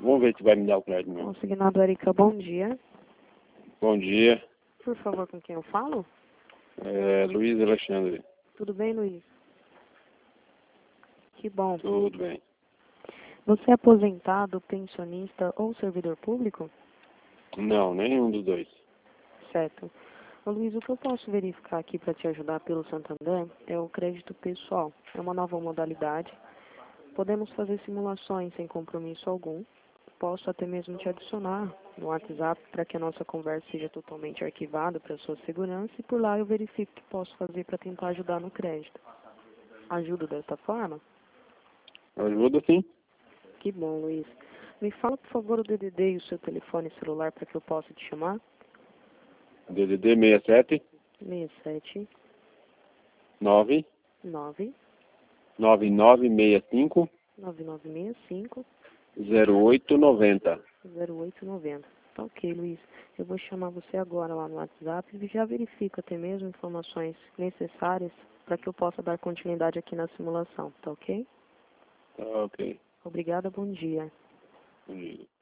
Vamos ver se vai me dar o crédito mesmo. Consignado Arica, bom dia. Bom dia. Por favor, com quem eu falo? Luiz Alexandre. Tudo bem, Luiz? Que bom. Tudo bem. Você é aposentado, pensionista ou servidor público? Não, nenhum dos dois. Certo. Ô, Luiz, o que eu posso verificar aqui para te ajudar pelo Santander é o crédito pessoal. É uma nova modalidade. Podemos fazer simulações sem compromisso algum. Posso até mesmo te adicionar no WhatsApp para que a nossa conversa seja totalmente arquivada para sua segurança e por lá eu verifico o que posso fazer para tentar ajudar no crédito. Ajuda dessa forma? Ajuda sim. Que bom, Luiz. Me fala, por favor, o DDD e o seu telefone celular para que eu possa te chamar. DDD 67 67 9 9 9965 9965 0890. 0890. Tá ok, Luiz. Eu vou chamar você agora lá no WhatsApp e já verifico até mesmo informações necessárias para que eu possa dar continuidade aqui na simulação. Tá ok? Tá ok. Obrigada, bom dia. Bom dia.